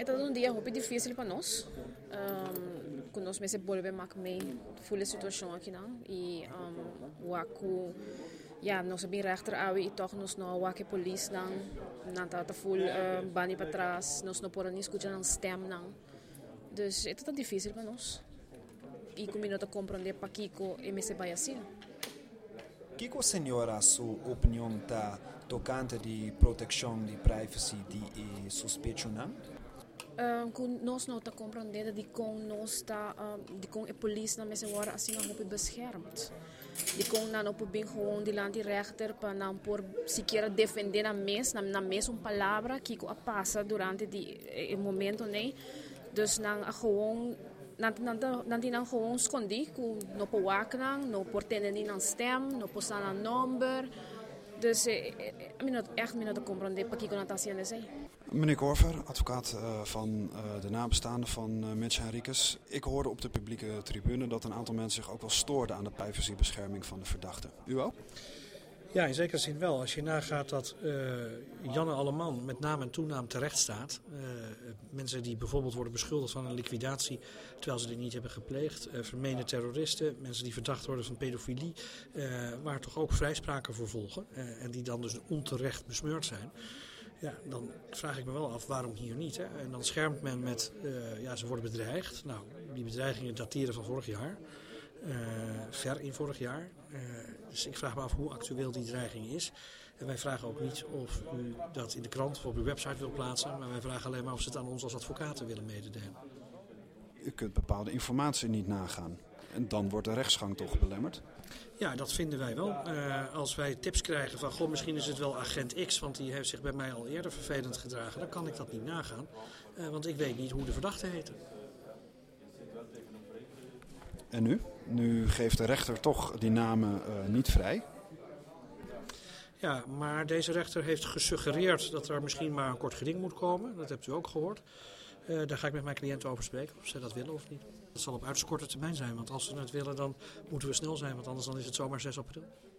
ito é um dia muito difícil para nós. Quando nós mesmo volvemos a meio full situação aqui não e waku ja nós bem rechter awi e toch nós não waku police não tá full bani para trás nós não podemos escutar não stem não. Dus é tão difícil para nós. E como não compreender para Kiko e me se vai assim. Kiko senhora, a sua opinião tá tocante de proteção de privacy de suspeito não? Nós não compreendendo de como nós está de como a polícia na mesma hora assim não pode beschermd. De como não pode bem gewoon de land rechter para não por sequer defender na mesma palavra que passa durante o momento, né? Dus não gewoon não gewoon escondi que não pode waken, não pode ter nem stem, não pode estar een number. Dus ik echt niet te comprenderen wat ik aan het doen is. Meneer Korver, advocaat van de nabestaanden van Mitch Henriques. Ik hoorde op de publieke tribune dat een aantal mensen zich ook wel stoorden aan de privacybescherming van de verdachte. U ook? Ja, in zekere zin wel. Als je nagaat dat Janne Alleman met naam en toenaam terecht staat. Mensen die bijvoorbeeld worden beschuldigd van een liquidatie terwijl ze die niet hebben gepleegd. Vermeende terroristen, mensen die verdacht worden van pedofilie. Waar toch ook vrijspraken voor volgen. En die dan dus onterecht besmeurd zijn. Ja, dan vraag ik me wel af waarom hier niet. Hè? En dan schermt men met, ze worden bedreigd. Nou, die bedreigingen dateren van vorig jaar. Ver in vorig jaar. Dus ik vraag me af hoe actueel die dreiging is. En wij vragen ook niet of u dat in de krant of op uw website wil plaatsen. Maar wij vragen alleen maar of ze het aan ons als advocaten willen mededelen. U kunt bepaalde informatie niet nagaan. En dan wordt de rechtsgang toch belemmerd? Ja, dat vinden wij wel. Als wij tips krijgen van, goh, misschien is het wel agent X, want die heeft zich bij mij al eerder vervelend gedragen. Dan kan ik dat niet nagaan, want ik weet niet hoe de verdachte heet. En nu? Nu geeft de rechter toch die namen niet vrij. Ja, maar deze rechter heeft gesuggereerd dat er misschien maar een kort geding moet komen. Dat hebt u ook gehoord. Daar ga ik met mijn cliënten over spreken, of ze dat willen of niet. Dat zal op uiterst korte termijn zijn, want als ze het willen dan moeten we snel zijn, want anders dan is het zomaar 6 april.